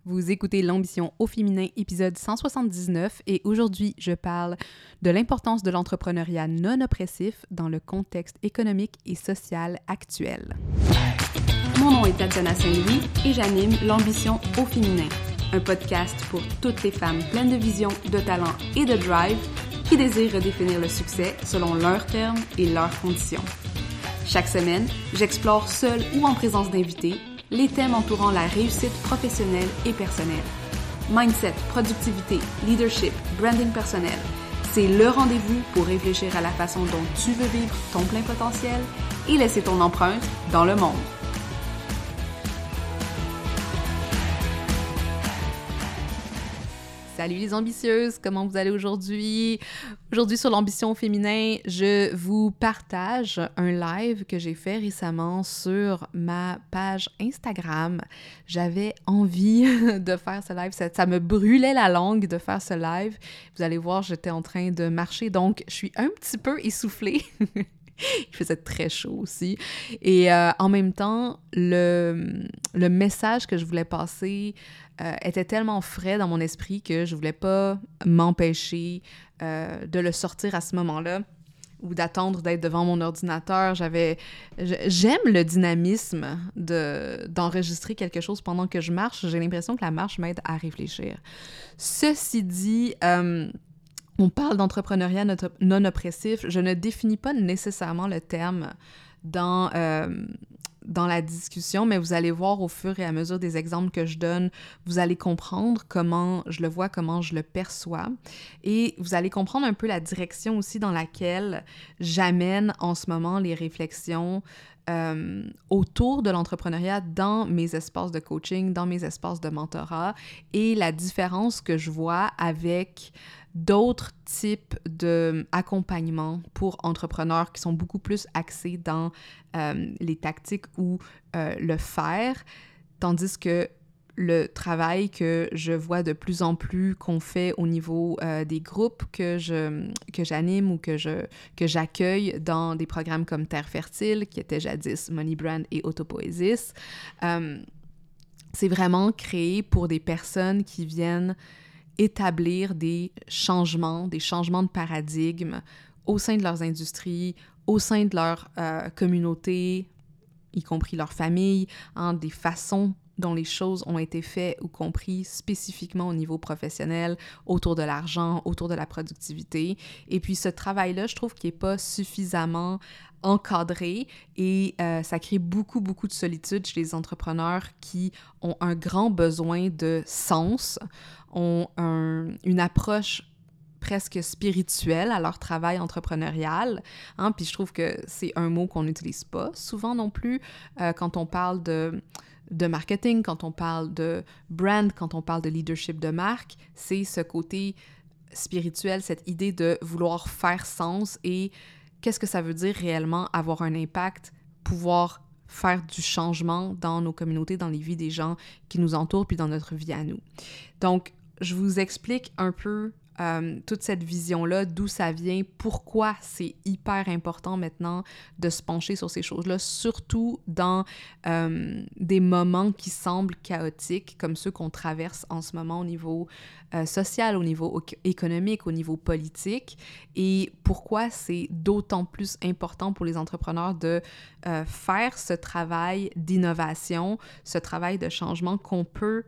Vous écoutez l'Ambition au féminin, épisode 179, et aujourd'hui, je parle de l'importance de l'entrepreneuriat non oppressif dans le contexte économique et social actuel. Mon nom est Tatiana Saint-Louis et j'anime l'Ambition au féminin, un podcast pour toutes les femmes pleines de vision, de talent et de drive qui désirent redéfinir le succès selon leurs termes et leurs conditions. Chaque semaine, j'explore seule ou en présence d'invités les thèmes entourant la réussite professionnelle et personnelle. Mindset, productivité, leadership, branding personnel, c'est le rendez-vous pour réfléchir à la façon dont tu veux vivre ton plein potentiel et laisser ton empreinte dans le monde. Salut les ambitieuses, comment vous allez aujourd'hui? Aujourd'hui sur l'ambition au féminin, je vous partage un live que j'ai fait récemment sur ma page Instagram. J'avais envie de faire ce live, ça me brûlait la langue de faire ce live. Vous allez voir, j'étais en train de marcher, donc je suis un petit peu essoufflée. Il faisait très chaud aussi. Et en même temps, le message que je voulais passer était tellement frais dans mon esprit que je voulais pas m'empêcher de le sortir à ce moment-là ou d'attendre d'être devant mon ordinateur. J'aime le dynamisme d'enregistrer quelque chose pendant que je marche. J'ai l'impression que la marche m'aide à réfléchir. Ceci dit, on parle d'entrepreneuriat non oppressif. Je ne définis pas nécessairement le terme dans la discussion, mais vous allez voir au fur et à mesure des exemples que je donne, vous allez comprendre comment je le vois, comment je le perçois. Et vous allez comprendre un peu la direction aussi dans laquelle j'amène en ce moment les réflexions autour de l'entrepreneuriat dans mes espaces de coaching, dans mes espaces de mentorat et la différence que je vois avec d'autres types d'accompagnement pour entrepreneurs qui sont beaucoup plus axés dans les tactiques ou le faire, tandis que le travail que je vois de plus en plus qu'on fait au niveau des groupes que j'anime ou que j'accueille dans des programmes comme Terre Fertile, qui était jadis Money Brand et Autopoésis, c'est vraiment créé pour des personnes qui viennent établir des changements de paradigme au sein de leurs industries, au sein de leur communauté, y compris leur famille, des façons dont les choses ont été faites ou comprises spécifiquement au niveau professionnel, autour de l'argent, autour de la productivité. Et puis ce travail-là, je trouve qu'il n'est pas suffisamment encadré et ça crée beaucoup, beaucoup de solitude chez les entrepreneurs qui ont un grand besoin de sens, ont une approche presque spirituelle à leur travail entrepreneurial. Puis je trouve que c'est un mot qu'on n'utilise pas souvent non plus quand on parle de marketing, quand on parle de brand, quand on parle de leadership de marque, c'est ce côté spirituel, cette idée de vouloir faire sens et qu'est-ce que ça veut dire réellement avoir un impact, pouvoir faire du changement dans nos communautés, dans les vies des gens qui nous entourent, puis dans notre vie à nous. Donc, je vous explique un peu toute cette vision-là, d'où ça vient, pourquoi c'est hyper important maintenant de se pencher sur ces choses-là, surtout dans des moments qui semblent chaotiques, comme ceux qu'on traverse en ce moment au niveau social, au niveau économique, au niveau politique, et pourquoi c'est d'autant plus important pour les entrepreneurs de faire ce travail d'innovation, ce travail de changement qu'on peut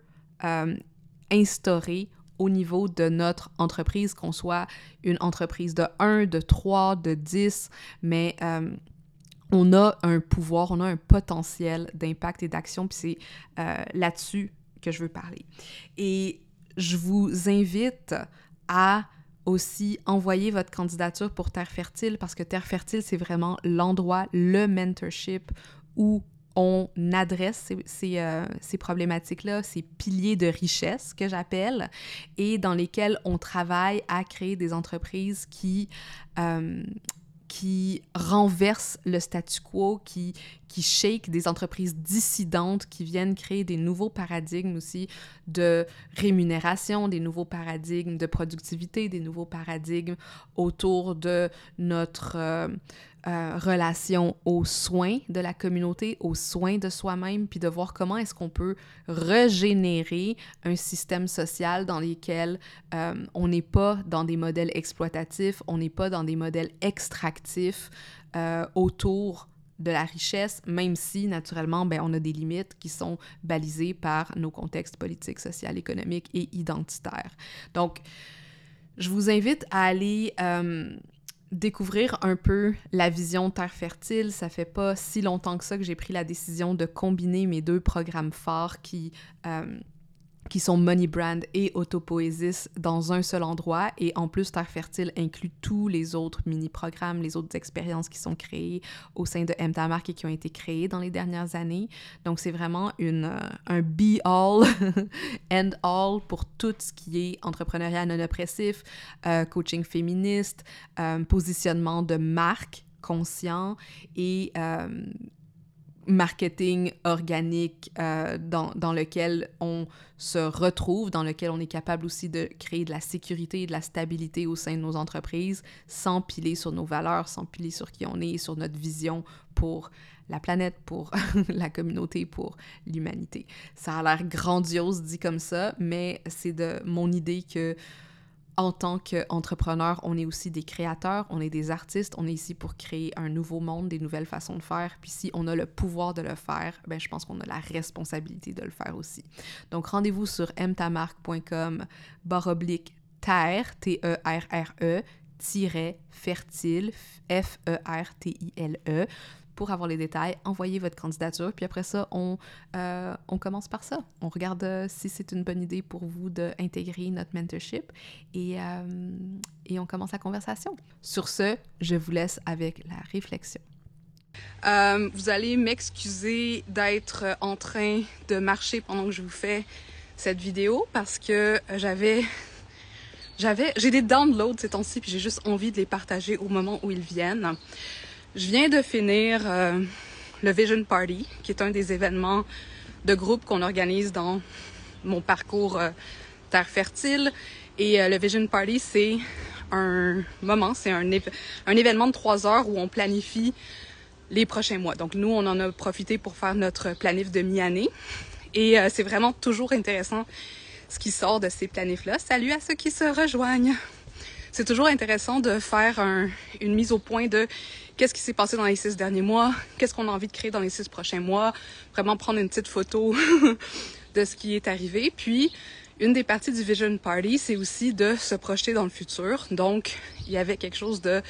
instaurer au niveau de notre entreprise, qu'on soit une entreprise de 1, de 3, de 10, mais on a un pouvoir, on a un potentiel d'impact et d'action, puis c'est là-dessus que je veux parler. Et je vous invite à aussi envoyer votre candidature pour Terre Fertile, parce que Terre Fertile, c'est vraiment l'endroit, le mentorship où on adresse ces problématiques-là, ces piliers de richesse que j'appelle, et dans lesquels on travaille à créer des entreprises qui renversent le statu quo, qui shake, des entreprises dissidentes qui viennent créer des nouveaux paradigmes aussi de rémunération, des nouveaux paradigmes de productivité, des nouveaux paradigmes autour de notre relation aux soins de la communauté, aux soins de soi-même, puis de voir comment est-ce qu'on peut régénérer un système social dans lequel on n'est pas dans des modèles exploitatifs, on n'est pas dans des modèles extractifs autour de la richesse, même si, naturellement, on a des limites qui sont balisées par nos contextes politiques, sociaux, économiques et identitaires. Donc, je vous invite à aller découvrir un peu la vision Terre Fertile. Ça fait pas si longtemps que ça que j'ai pris la décision de combiner mes 2 programmes phares qui sont Money Brand et Autopoiesis dans un seul endroit. Et en plus, Terre Fertile inclut tous les autres mini-programmes, les autres expériences qui sont créées au sein de M Ta Marque et qui ont été créées dans les dernières années. Donc, c'est vraiment un be-all, end-all pour tout ce qui est entrepreneuriat non-oppressif, coaching féministe, positionnement de marque conscient et marketing organique dans lequel on se retrouve, dans lequel on est capable aussi de créer de la sécurité et de la stabilité au sein de nos entreprises sans piler sur nos valeurs, sans piler sur qui on est, sur notre vision pour la planète, pour la communauté, pour l'humanité. Ça a l'air grandiose dit comme ça, mais c'est de mon idée que en tant qu'entrepreneur, on est aussi des créateurs, on est des artistes, on est ici pour créer un nouveau monde, des nouvelles façons de faire. Puis si on a le pouvoir de le faire, je pense qu'on a la responsabilité de le faire aussi. Donc rendez-vous sur mtamarque.com/terre, T-E-R-R-E, -fertile, F-E-R-T-I-L-E, pour avoir les détails, envoyez votre candidature, puis après ça, on commence par ça. On regarde si c'est une bonne idée pour vous d'intégrer notre mentorship et on commence la conversation. Sur ce, je vous laisse avec la réflexion. Vous allez m'excuser d'être en train de marcher pendant que je vous fais cette vidéo parce que j'ai des downloads ces temps-ci, puis j'ai juste envie de les partager au moment où ils viennent. Je viens de finir le Vision Party, qui est un des événements de groupe qu'on organise dans mon parcours Terre Fertile. Et le Vision Party, c'est un événement de 3 heures où on planifie les prochains mois. Donc nous, on en a profité pour faire notre planif de mi-année. Et c'est vraiment toujours intéressant ce qui sort de ces planifs-là. Salut à ceux qui se rejoignent! C'est toujours intéressant de faire une mise au point de qu'est-ce qui s'est passé dans les 6 derniers mois, qu'est-ce qu'on a envie de créer dans les 6 prochains mois, vraiment prendre une petite photo de ce qui est arrivé. Puis, une des parties du Vision Party, c'est aussi de se projeter dans le futur. Donc, il y avait quelque chose de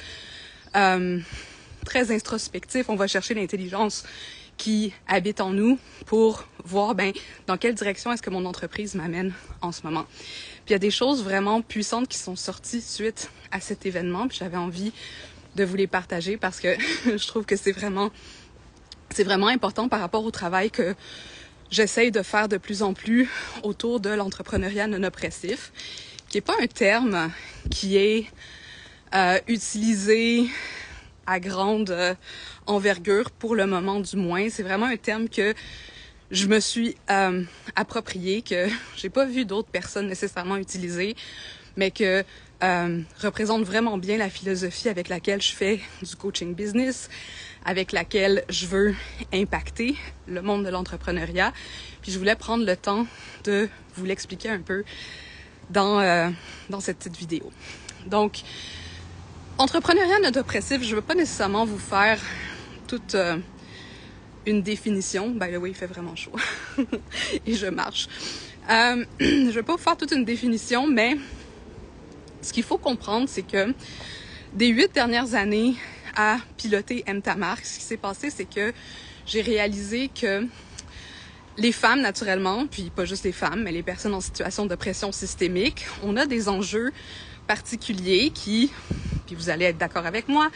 très introspectif. On va chercher l'intelligence qui habite en nous pour voir dans quelle direction est-ce que mon entreprise m'amène en ce moment. Puis il y a des choses vraiment puissantes qui sont sorties suite à cet événement, puis j'avais envie de vous les partager parce que je trouve que c'est vraiment important par rapport au travail que j'essaye de faire de plus en plus autour de l'entrepreneuriat non oppressif, qui est pas un terme qui est utilisé à grande envergure pour le moment du moins. C'est vraiment un terme que je me suis approprié, que j'ai pas vu d'autres personnes nécessairement utiliser, mais que représente vraiment bien la philosophie avec laquelle je fais du coaching business, avec laquelle je veux impacter le monde de l'entrepreneuriat. Puis je voulais prendre le temps de vous l'expliquer un peu dans cette petite vidéo. Donc, entrepreneuriat non oppressif, je veux pas nécessairement vous faire toute une définition. By the way, il fait vraiment chaud et je marche. Je vais pas vous faire toute une définition, mais ce qu'il faut comprendre, c'est que des 8 dernières années à piloter M Ta Marque, ce qui s'est passé, c'est que j'ai réalisé que les femmes, naturellement, puis pas juste les femmes, mais les personnes en situation d'oppression systémique, on a des enjeux particuliers qui, puis vous allez être d'accord avec moi,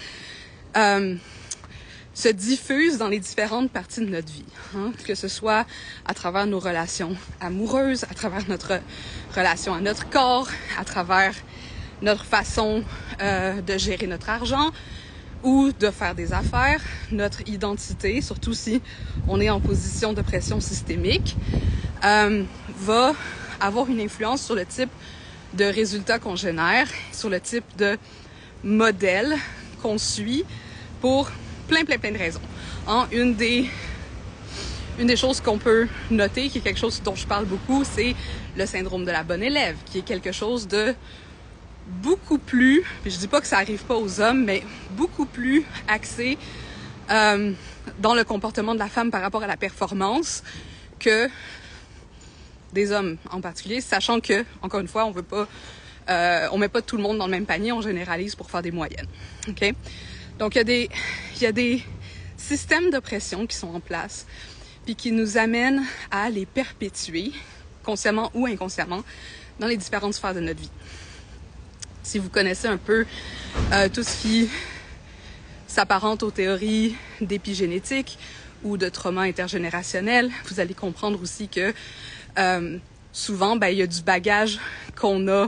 se diffusent dans les différentes parties de notre vie, que ce soit à travers nos relations amoureuses, à travers notre relation à notre corps, à travers notre façon de gérer notre argent ou de faire des affaires, notre identité, surtout si on est en position de pression systémique, va avoir une influence sur le type de résultats qu'on génère, sur le type de modèle qu'on suit pour plein de raisons. Une des choses qu'on peut noter, qui est quelque chose dont je parle beaucoup, c'est le syndrome de la bonne élève, qui est quelque chose de beaucoup plus, puis je dis pas que ça arrive pas aux hommes, mais beaucoup plus axé dans le comportement de la femme par rapport à la performance que des hommes en particulier, sachant que, encore une fois, on met pas tout le monde dans le même panier, on généralise pour faire des moyennes. OK? Donc, il y a des systèmes d'oppression qui sont en place, puis qui nous amènent à les perpétuer, consciemment ou inconsciemment, dans les différentes sphères de notre vie. Si vous connaissez un peu tout ce qui s'apparente aux théories d'épigénétique ou de trauma intergénérationnel, vous allez comprendre aussi que souvent, il y a du bagage qu'on a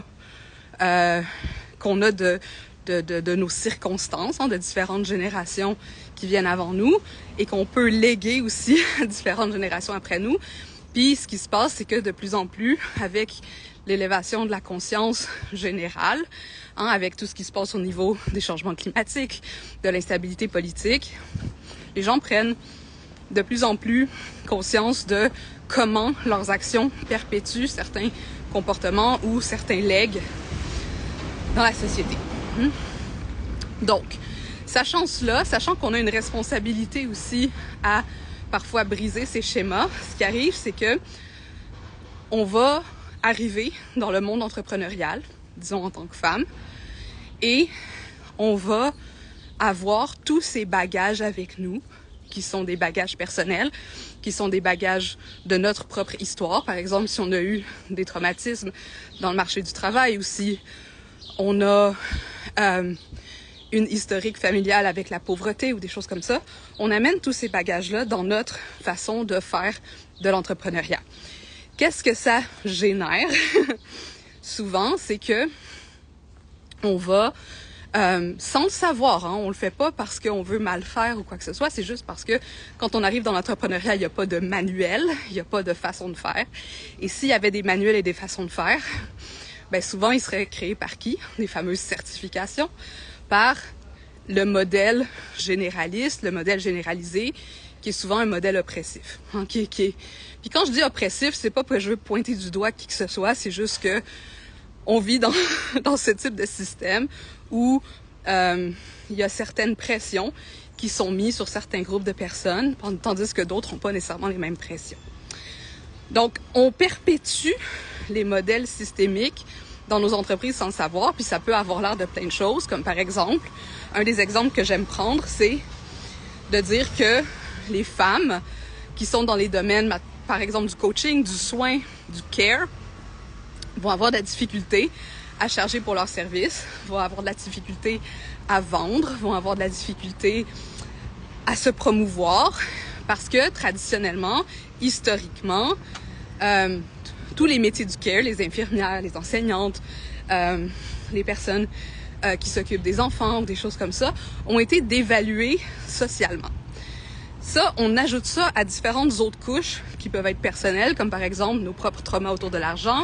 de nos circonstances, de différentes générations qui viennent avant nous et qu'on peut léguer aussi à différentes générations après nous. Puis ce qui se passe, c'est que de plus en plus, avec l'élévation de la conscience générale, avec tout ce qui se passe au niveau des changements climatiques, de l'instabilité politique, les gens prennent de plus en plus conscience de comment leurs actions perpétuent certains comportements ou certains legs dans la société. Donc, sachant qu'on a une responsabilité aussi à parfois briser ces schémas, ce qui arrive, c'est que on va arriver dans le monde entrepreneurial, disons en tant que femme, et on va avoir tous ces bagages avec nous, qui sont des bagages personnels, qui sont des bagages de notre propre histoire. Par exemple, si on a eu des traumatismes dans le marché du travail ou si on a une historique familiale avec la pauvreté ou des choses comme ça, on amène tous ces bagages-là dans notre façon de faire de l'entrepreneuriat. Qu'est-ce que ça génère? Souvent, c'est que on va, sans le savoir, on le fait pas parce qu'on veut mal faire ou quoi que ce soit, c'est juste parce que quand on arrive dans l'entrepreneuriat, il n'y a pas de manuel, il n'y a pas de façon de faire. Et s'il y avait des manuels et des façons de faire, souvent, ils seraient créés par qui? Des fameuses certifications, par le modèle généraliste, le modèle généralisé, qui est souvent un modèle oppressif. Puis quand je dis oppressif, c'est pas que je veux pointer du doigt qui que ce soit, c'est juste que on vit dans ce type de système où il y a certaines pressions qui sont mises sur certains groupes de personnes, tandis que d'autres n'ont pas nécessairement les mêmes pressions. Donc, on perpétue les modèles systémiques dans nos entreprises sans le savoir, puis ça peut avoir l'air de plein de choses, comme par exemple, un des exemples que j'aime prendre, c'est de dire que les femmes qui sont dans les domaines, par exemple, du coaching, du soin, du care, vont avoir de la difficulté à charger pour leurs services, vont avoir de la difficulté à vendre, vont avoir de la difficulté à se promouvoir, parce que traditionnellement, historiquement, tous les métiers du care, les infirmières, les enseignantes, les personnes qui s'occupent des enfants ou des choses comme ça, ont été dévalués socialement. Ça, on ajoute ça à différentes autres couches qui peuvent être personnelles, comme par exemple nos propres traumas autour de l'argent,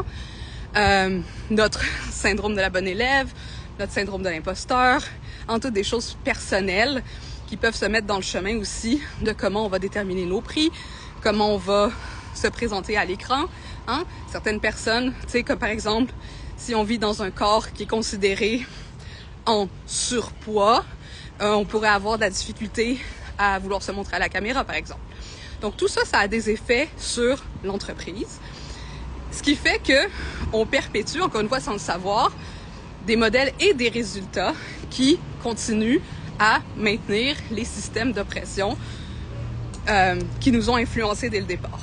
notre syndrome de la bonne élève, notre syndrome de l'imposteur, en toutes des choses personnelles qui peuvent se mettre dans le chemin aussi de comment on va déterminer nos prix, comment on va se présenter à l'écran. Certaines personnes, tu sais, comme par exemple, si on vit dans un corps qui est considéré en surpoids, on pourrait avoir de la difficulté à vouloir se montrer à la caméra, par exemple. Donc tout ça, ça a des effets sur l'entreprise. Ce qui fait que on perpétue, encore une fois sans le savoir, des modèles et des résultats qui continuent à maintenir les systèmes d'oppression qui nous ont influencés dès le départ.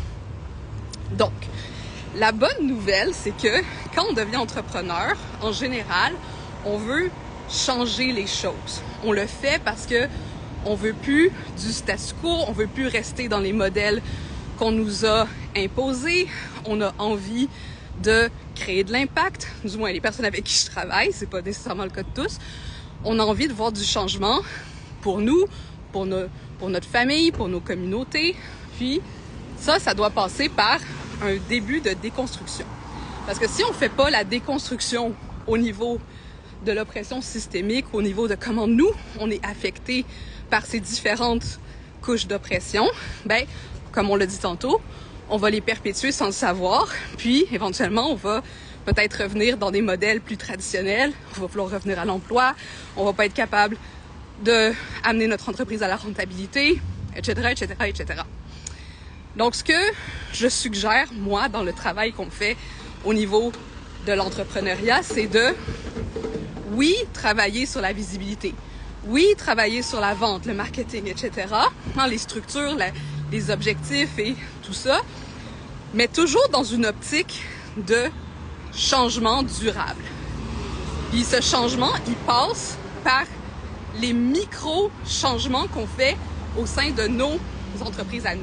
Donc, la bonne nouvelle, c'est que quand on devient entrepreneur, en général, on veut changer les choses. On le fait parce que on veut plus du statu quo, on veut plus rester dans les modèles qu'on nous a imposés. On a envie de créer de l'impact, du moins les personnes avec qui je travaille, c'est pas nécessairement le cas de tous. On a envie de voir du changement pour nous, pour notre famille, pour nos communautés. Puis ça doit passer par un début de déconstruction. Parce que si on fait pas la déconstruction au niveau de l'oppression systémique, au niveau de comment nous, on est affectés par ces différentes couches d'oppression, ben, comme on l'a dit tantôt, on va les perpétuer sans le savoir, puis éventuellement, on va peut-être revenir dans des modèles plus traditionnels, on va vouloir revenir à l'emploi, on va pas être capable de amener notre entreprise à la rentabilité, etc., etc., etc. Donc, ce que je suggère, moi, dans le travail qu'on fait au niveau de l'entrepreneuriat, c'est de, oui, travailler sur la visibilité, oui, travailler sur la vente, le marketing, etc., les structures, les objectifs et tout ça, mais toujours dans une optique de changement durable. Puis ce changement, il passe par les micro-changements qu'on fait au sein de nos entreprises à nous.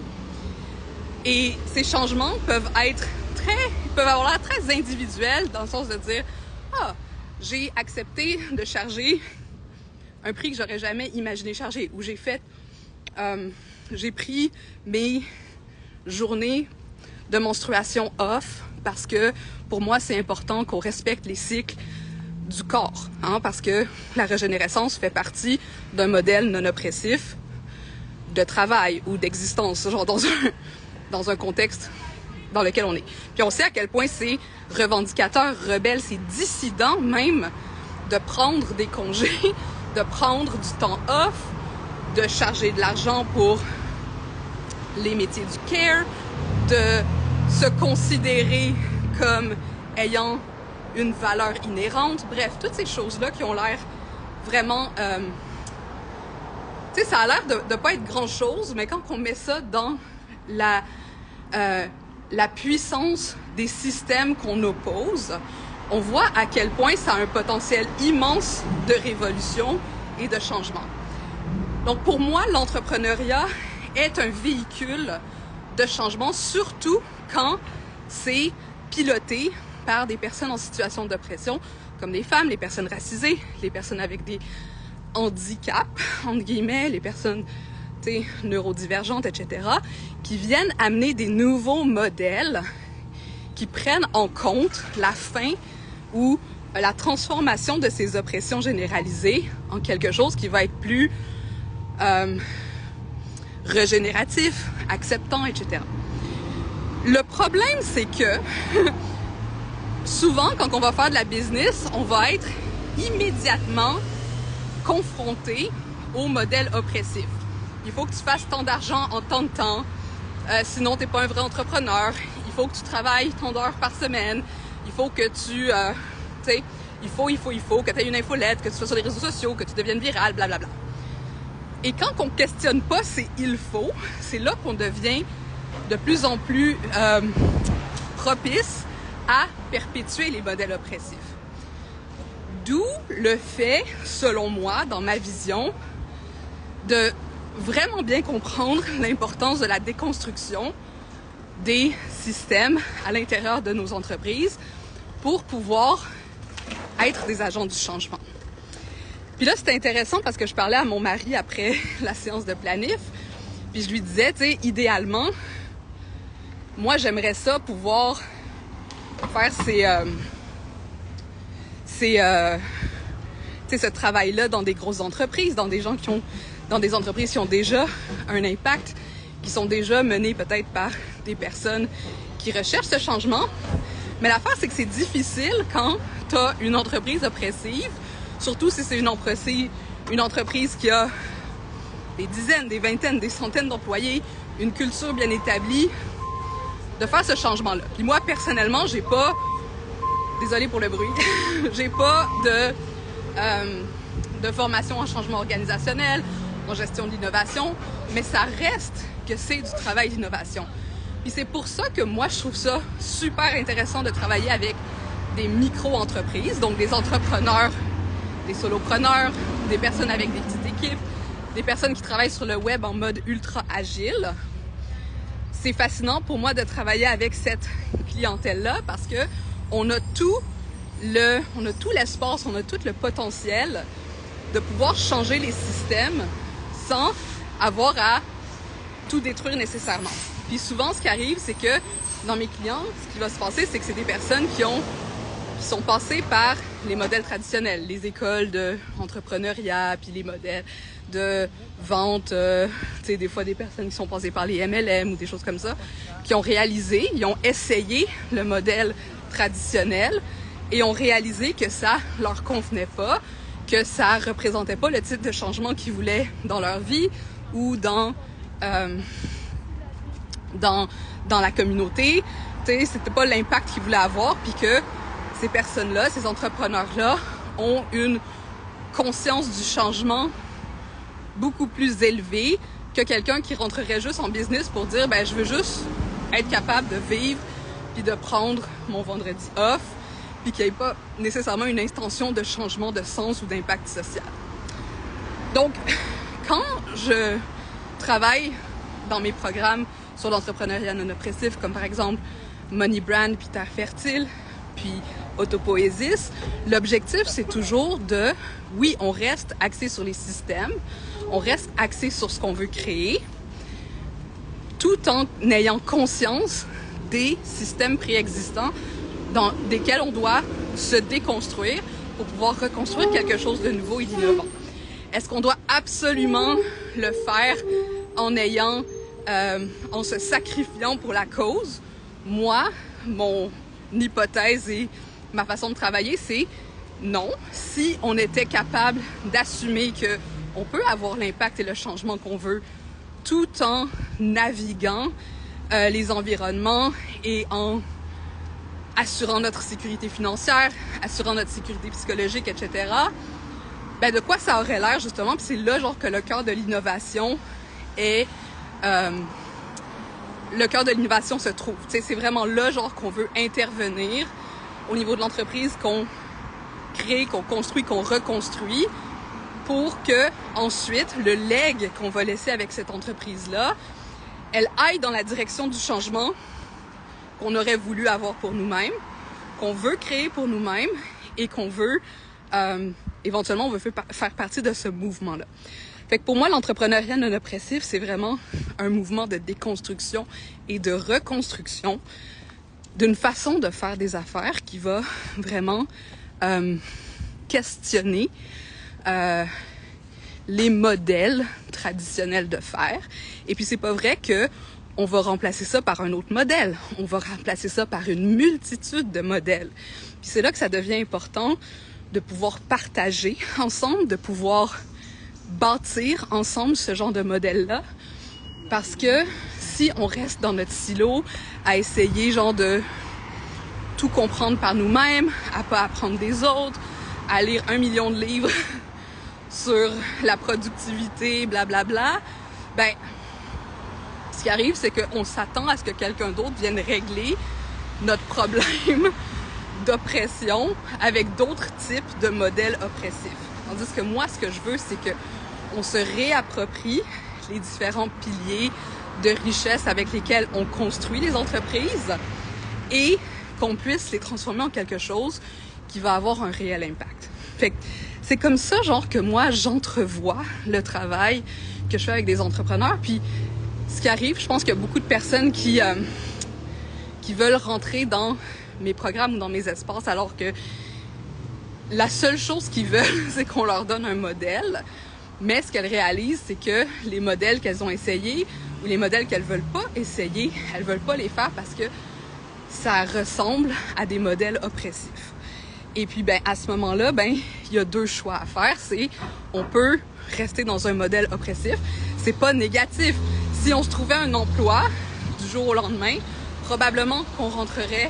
Et ces changements peuvent avoir l'air très individuels, dans le sens de dire « Ah, j'ai accepté de charger un prix que j'aurais jamais imaginé charger » ou j'ai pris mes journées de menstruation off parce que pour moi, c'est important qu'on respecte les cycles du corps, parce que la régénérescence fait partie d'un modèle non oppressif de travail ou d'existence, genre dans un contexte dans lequel on est. Puis on sait à quel point c'est revendicateur, rebelle, c'est dissident même de prendre des congés, de prendre du temps off, de charger de l'argent pour les métiers du care, de se considérer comme ayant une valeur inhérente. Bref, toutes ces choses-là qui ont l'air vraiment... tu sais, ça a l'air de pas être grand-chose, mais quand on met ça dans la puissance des systèmes qu'on oppose, on voit à quel point ça a un potentiel immense de révolution et de changement. Donc pour moi, l'entrepreneuriat est un véhicule de changement, surtout quand c'est piloté par des personnes en situation d'oppression, comme les femmes, les personnes racisées, les personnes avec des handicaps, entre guillemets, les personnes neurodivergentes, etc., qui viennent amener des nouveaux modèles qui prennent en compte la fin ou la transformation de ces oppressions généralisées en quelque chose qui va être plus régénératif, acceptant, etc. Le problème, c'est que souvent, quand on va faire de la business, on va être immédiatement confronté au modèle oppressif. Il faut que tu fasses tant d'argent en tant de temps, sinon t'es pas un vrai entrepreneur. Il faut que tu travailles tant d'heures par semaine. Il faut que tu sais, il faut que tu aies une infolette, que tu sois sur les réseaux sociaux, que tu deviennes viral, blablabla. Et quand on questionne pas ces « il faut », c'est là qu'on devient de plus en plus propice à perpétuer les modèles oppressifs. D'où le fait, selon moi, dans ma vision, de vraiment bien comprendre l'importance de la déconstruction des systèmes à l'intérieur de nos entreprises pour pouvoir être des agents du changement. Puis là, c'était intéressant parce que je parlais à mon mari après la séance de planif, puis je lui disais, tu sais, idéalement, moi, j'aimerais ça pouvoir faire ce travail-là dans des grosses entreprises, dans des entreprises qui ont déjà un impact, qui sont déjà menées peut-être par des personnes qui recherchent ce changement. Mais l'affaire, c'est que c'est difficile quand tu as une entreprise oppressive, surtout si c'est une entreprise qui a des dizaines, des vingtaines, des centaines d'employés, une culture bien établie, de faire ce changement-là. Puis moi, personnellement, j'ai pas, désolée pour le bruit, j'ai pas de formation en changement organisationnel, en gestion de l'innovation, mais ça reste que c'est du travail d'innovation. Puis c'est pour ça que moi, je trouve ça super intéressant de travailler avec des micro-entreprises, donc des entrepreneurs, des solopreneurs, des personnes avec des petites équipes, des personnes qui travaillent sur le web en mode ultra agile. C'est fascinant pour moi de travailler avec cette clientèle-là parce que on a tout l'espace, on a tout le potentiel de pouvoir changer les systèmes sans avoir à tout détruire nécessairement. Puis souvent, ce qui arrive, c'est que dans mes clients, ce qui va se passer, c'est que c'est des personnes qui ont qui sont passés par les modèles traditionnels, les écoles d'entrepreneuriat, puis les modèles de vente, tu sais, des fois des personnes qui sont passées par les MLM ou des choses comme ça, qui ont réalisé, ils ont essayé le modèle traditionnel et ont réalisé que ça leur convenait pas, que ça représentait pas le type de changement qu'ils voulaient dans leur vie ou dans la communauté. Tu sais, c'était pas l'impact qu'ils voulaient avoir, puis que ces personnes-là, ces entrepreneurs-là, ont une conscience du changement beaucoup plus élevée que quelqu'un qui rentrerait juste en business pour dire, ben, je veux juste être capable de vivre puis de prendre mon vendredi off, puis qu'il n'y ait pas nécessairement une intention de changement de sens ou d'impact social. Donc, quand je travaille dans mes programmes sur l'entrepreneuriat non oppressif, comme par exemple Money Brand, puis Terre Fertile, puis Autopoésis, l'objectif, c'est toujours de, oui, on reste axé sur les systèmes, on reste axé sur ce qu'on veut créer, tout en ayant conscience des systèmes préexistants dans desquels on doit se déconstruire pour pouvoir reconstruire quelque chose de nouveau et d'innovant. Est-ce qu'on doit absolument le faire en se sacrifiant pour la cause? Moi, mon hypothèse et ma façon de travailler, c'est non. Si on était capable d'assumer que on peut avoir l'impact et le changement qu'on veut tout en naviguant les environnements et en assurant notre sécurité financière, assurant notre sécurité psychologique, etc., ben de quoi ça aurait l'air, justement? Puis c'est là, genre, que le cœur de l'innovation est... le cœur de l'innovation se trouve. Tu sais, c'est vraiment là, genre, qu'on veut intervenir au niveau de l'entreprise, qu'on crée, qu'on construit, qu'on reconstruit, pour que ensuite le legs qu'on va laisser avec cette entreprise-là, elle aille dans la direction du changement qu'on aurait voulu avoir pour nous-mêmes, qu'on veut créer pour nous-mêmes et qu'on veut, éventuellement, on veut faire partie de ce mouvement-là. Fait que pour moi, l'entrepreneuriat non oppressif, c'est vraiment un mouvement de déconstruction et de reconstruction d'une façon de faire des affaires qui va vraiment questionner les modèles traditionnels de faire. Et puis c'est pas vrai que on va remplacer ça par un autre modèle. On va remplacer ça par une multitude de modèles. Puis c'est là que ça devient important de pouvoir partager ensemble, de pouvoir bâtir ensemble ce genre de modèle-là. Parce que si on reste dans notre silo à essayer genre de tout comprendre par nous-mêmes, à pas apprendre des autres, à lire 1 million de livres sur la productivité, blablabla, ben, ce qui arrive, c'est qu'on s'attend à ce que quelqu'un d'autre vienne régler notre problème d'oppression avec d'autres types de modèles oppressifs. Tandis que moi, ce que je veux, c'est que on se réapproprie les différents piliers de richesse avec lesquels on construit les entreprises et qu'on puisse les transformer en quelque chose qui va avoir un réel impact. Fait que c'est comme ça, genre, que moi, j'entrevois le travail que je fais avec des entrepreneurs. Puis, ce qui arrive, je pense qu'il y a beaucoup de personnes qui veulent rentrer dans mes programmes ou dans mes espaces, alors que la seule chose qu'ils veulent, c'est qu'on leur donne un modèle. Mais ce qu'elles réalisent, c'est que les modèles qu'elles ont essayés ou les modèles qu'elles veulent pas essayer, elles veulent pas les faire parce que ça ressemble à des modèles oppressifs. Et puis, ben, à ce moment-là, ben, il y a 2 choix à faire. C'est, on peut rester dans un modèle oppressif. C'est pas négatif. Si on se trouvait un emploi du jour au lendemain, probablement qu'on rentrerait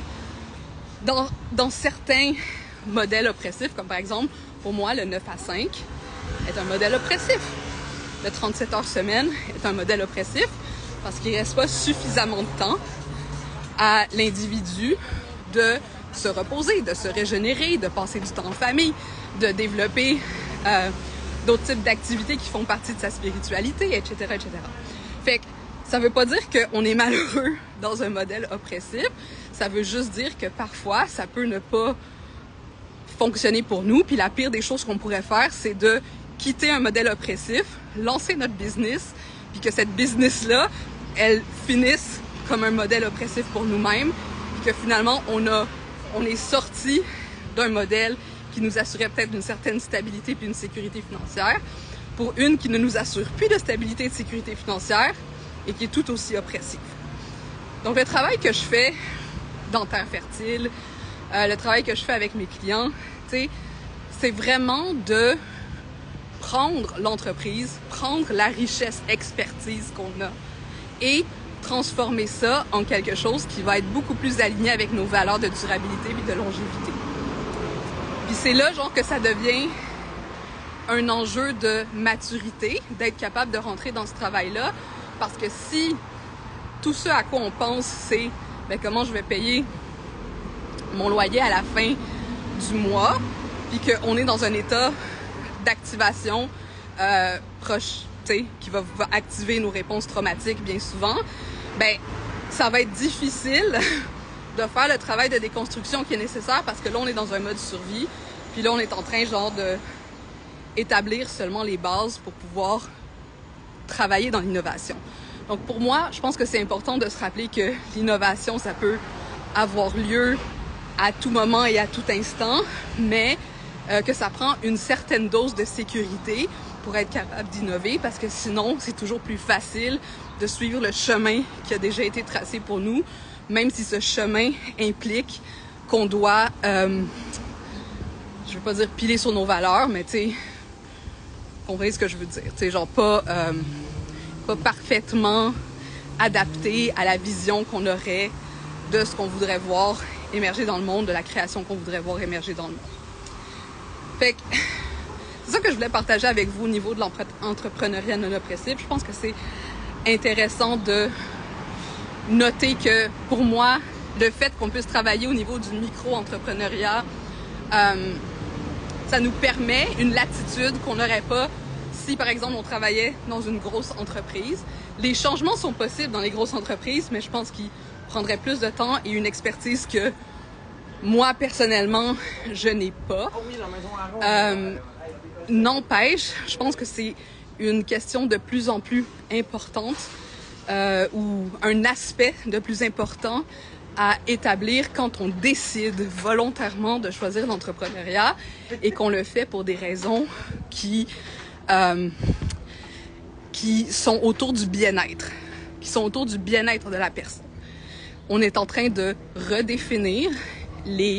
dans certains modèles oppressifs, comme par exemple, pour moi, le 9 à 5 est un modèle oppressif. Le 37 heures semaine est un modèle oppressif parce qu'il ne reste pas suffisamment de temps à l'individu de se reposer, de se régénérer, de passer du temps en famille, de développer d'autres types d'activités qui font partie de sa spiritualité, etc., etc. Fait que ça veut pas dire qu'on est malheureux dans un modèle oppressif. Ça veut juste dire que parfois, ça peut ne pas fonctionner pour nous. Puis la pire des choses qu'on pourrait faire, c'est de quitter un modèle oppressif, lancer notre business, puis que cette business-là, elle finisse comme un modèle oppressif pour nous-mêmes, puis que finalement, on est sorti d'un modèle qui nous assurait peut-être une certaine stabilité puis une sécurité financière, pour une qui ne nous assure plus de stabilité et de sécurité financière et qui est tout aussi oppressive. Donc, le travail que je fais dans Terre Fertile, le travail que je fais avec mes clients, c'est vraiment de prendre l'entreprise, prendre la richesse, expertise qu'on a et transformer ça en quelque chose qui va être beaucoup plus aligné avec nos valeurs de durabilité et de longévité. Puis c'est là, que ça devient un enjeu de maturité, d'être capable de rentrer dans ce travail-là, parce que si tout ce à quoi on pense, c'est comment je vais payer mon loyer à la fin du mois, puis qu'on est dans un état d'activation proche, qui va activer nos réponses traumatiques bien souvent, ça va être difficile de faire le travail de déconstruction qui est nécessaire parce que là, on est dans un mode survie, puis là, on est en train, de établir seulement les bases pour pouvoir travailler dans l'innovation. Donc, pour moi, je pense que c'est important de se rappeler que l'innovation, ça peut avoir lieu à tout moment et à tout instant, mais que ça prend une certaine dose de sécurité pour être capable d'innover, parce que sinon, c'est toujours plus facile de suivre le chemin qui a déjà été tracé pour nous, même si ce chemin implique qu'on doit, je veux pas dire piler sur nos valeurs, mais comprenez ce que je veux dire, pas parfaitement adapté à la vision qu'on aurait de ce qu'on voudrait voir émerger dans le monde, de la création qu'on voudrait voir émerger dans le monde. Fait que c'est ça que je voulais partager avec vous au niveau de l'entrepreneuriat non oppressif. Je pense que c'est intéressant de noter que, pour moi, le fait qu'on puisse travailler au niveau du micro-entrepreneuriat, ça nous permet une latitude qu'on n'aurait pas si, par exemple, on travaillait dans une grosse entreprise. Les changements sont possibles dans les grosses entreprises, mais je pense qu'ils prendraient plus de temps et une expertise que moi, personnellement, je n'ai pas. N'empêche, je pense que c'est une question de plus en plus importante ou un aspect de plus important à établir quand on décide volontairement de choisir l'entrepreneuriat et qu'on le fait pour des raisons qui sont autour du bien-être, de la personne. On est en train de redéfinir les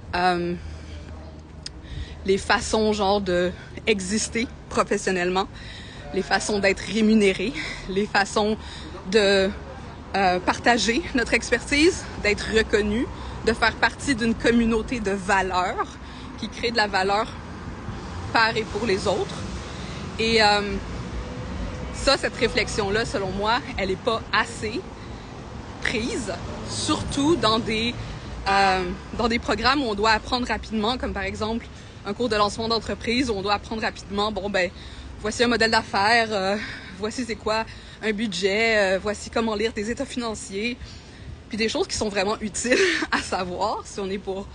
façons de exister professionnellement, les façons d'être rémunérés, les façons de partager notre expertise, d'être reconnu, de faire partie d'une communauté de valeurs qui crée de la valeur par et pour les autres. Et cette réflexion-là, selon moi, elle n'est pas assez prise, surtout dans des programmes où on doit apprendre rapidement, comme par exemple un cours de lancement d'entreprise où on doit apprendre rapidement, voici un modèle d'affaires, voici c'est quoi un budget, voici comment lire des états financiers, puis des choses qui sont vraiment utiles à savoir si on est pour,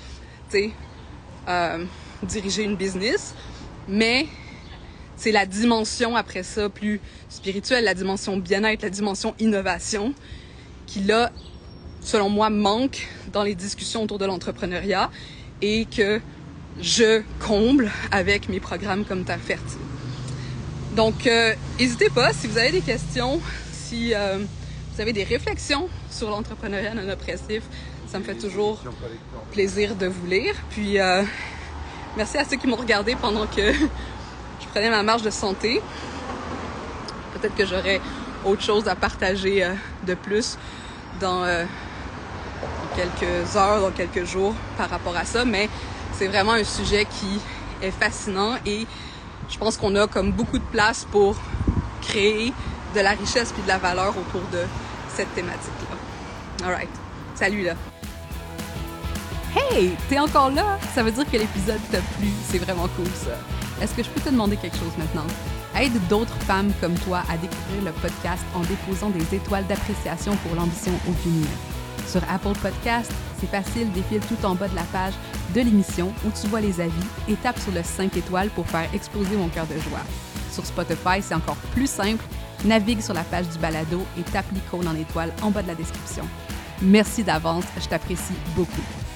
diriger une business, mais c'est la dimension après ça plus spirituelle, la dimension bien-être, la dimension innovation qui là, selon moi, manque dans les discussions autour de l'entrepreneuriat et que je comble avec mes programmes comme Terre Fertile. Donc, n'hésitez pas, si vous avez des questions, si vous avez des réflexions sur l'entrepreneuriat non oppressif, ça me fait toujours plaisir de vous lire. Puis, merci à ceux qui m'ont regardé pendant que je prenais ma marche de santé. Peut-être que j'aurai autre chose à partager de plus dans quelques heures, dans quelques jours par rapport à ça, mais c'est vraiment un sujet qui est fascinant et je pense qu'on a comme beaucoup de place pour créer de la richesse puis de la valeur autour de cette thématique-là. All right. Salut là! Hey! T'es encore là? Ça veut dire que l'épisode t'a plu. C'est vraiment cool, ça. Est-ce que je peux te demander quelque chose maintenant? Aide d'autres femmes comme toi à découvrir le podcast en déposant des étoiles d'appréciation pour l'ambition au féminin. Sur Apple Podcast, c'est facile, défile tout en bas de la page de l'émission où tu vois les avis et tape sur le 5 étoiles pour faire exploser mon cœur de joie. Sur Spotify, c'est encore plus simple. Navigue sur la page du balado et tape l'icône en étoile en bas de la description. Merci d'avance, je t'apprécie beaucoup.